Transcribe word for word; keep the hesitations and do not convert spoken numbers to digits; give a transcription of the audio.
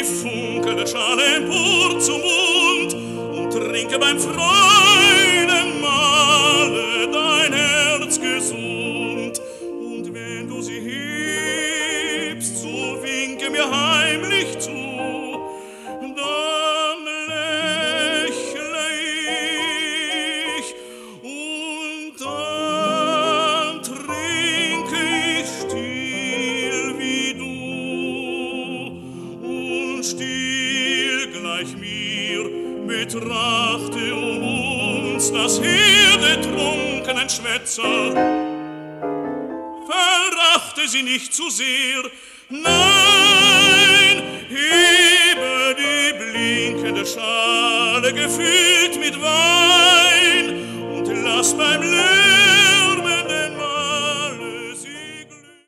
funkelnde Schale empor zum Mund und trinke beim Freudenmahle dein Herz gesund. Und wenn du sie hebst, so winke mir heimlich zu, dann lächle ich und dann trinke ich still wie du. Und still gleich mir betrachte um uns das Heer der trunkenen Schwätzer. Verachte sie nicht zu sehr, nein, hebe die blinkende Schale Gefühl